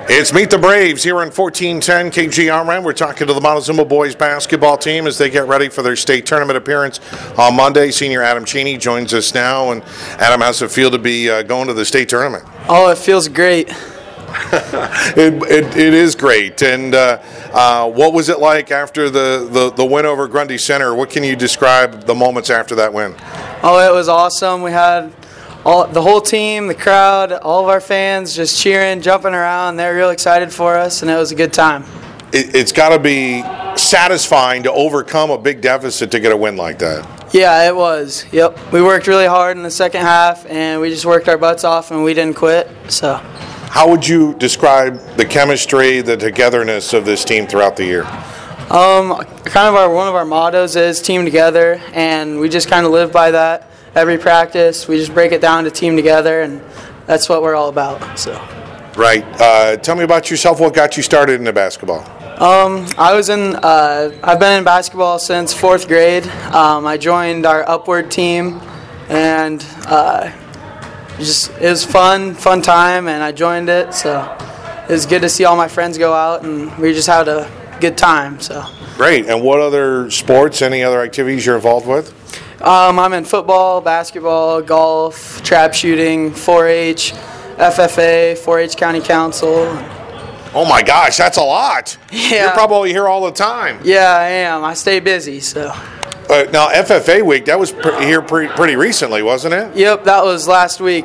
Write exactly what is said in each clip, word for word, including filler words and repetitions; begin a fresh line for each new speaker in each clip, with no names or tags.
It's Meet the Braves here on fourteen ten K G R N. We're talking to the Montezuma boys basketball team as they get ready for their state tournament appearance on Monday. Senior Adam Cheney joins us now. And Adam, how's it feel to be uh, going to the state tournament?
Oh, it feels great.
it, it, it is great. And uh, uh, what was it like after the, the, the win over Grundy Center? What can you describe the moments after that win?
Oh, it was awesome. We had all the whole team, the crowd, all of our fans just cheering, jumping around. They're real excited for us, and it was a good time.
It, it's got to be satisfying to overcome a big deficit to get a win like that.
Yeah, it was. Yep. We worked really hard in the second half, and we just worked our butts off, and we didn't quit. So,
how would you describe the chemistry, the togetherness of this team throughout the year?
Um, kind of our one of our mottos is team together, and we just kind of live by that. Every practice, we just break it down to team together, and that's what we're all about. So,
right. Uh, tell me about yourself. What got you started into basketball?
Um, I was in. Uh, I've been in basketball since fourth grade. Um, I joined our Upward team, and uh, just it was fun, fun time, and I joined it. So it was good to see all my friends go out, and we just had a good time. So
great. And what other sports, any other activities you're involved with?
Um, I'm in football, basketball, golf, trap shooting, four H, F F A, four H County Council.
Oh my gosh, that's a lot.
Yeah.
You're probably here all the time.
Yeah, I am. I stay busy, so.
Uh, now, F F A week, that was pre- here pre- pretty recently, wasn't it?
Yep, that was last week.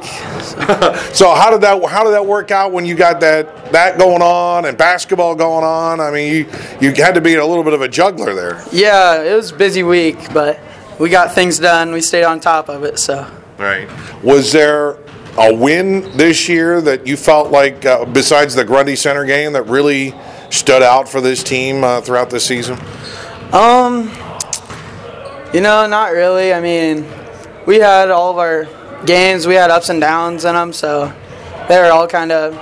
So how did that how did that work out when you got that that going on and basketball going on? I mean, you you had to be a little bit of a juggler there.
Yeah, it was a busy week, but we got things done. We stayed on top of it, so.
Right. Was there a win this year that you felt like, uh, besides the Grundy Center game, that really stood out for this team uh, throughout this season?
Um, you know, not really. I mean, we had all of our games. We had ups and downs in them, so they were all kind of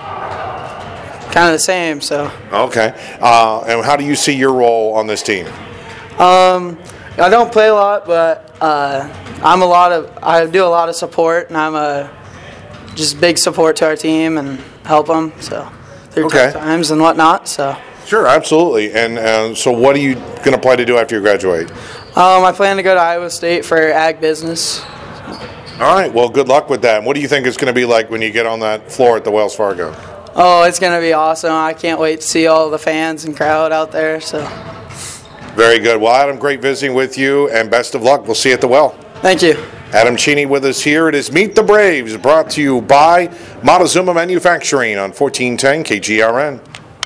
kind of the same. So. Okay.
Uh, and how do you see your role on this team?
Um. I don't play a lot, but uh, I'm a lot of I do a lot of support, and I'm a just big support to our team and help them so through
okay.
tough times and whatnot. So
sure, absolutely. And uh, so, what are you going to plan to do after you graduate?
Um, I plan to go to Iowa State for ag business.
All right. Well, good luck with that. What do you think it's going to be like when you get on that floor at the Wells Fargo?
Oh, it's going to be awesome. I can't wait to see all the fans and crowd out there. So.
Very good. Well, Adam, great visiting with you, and best of luck. We'll see you at the well.
Thank you.
Adam Cheney with us here. It is Meet the Braves, brought to you by Montezuma Manufacturing on fourteen ten K G R N.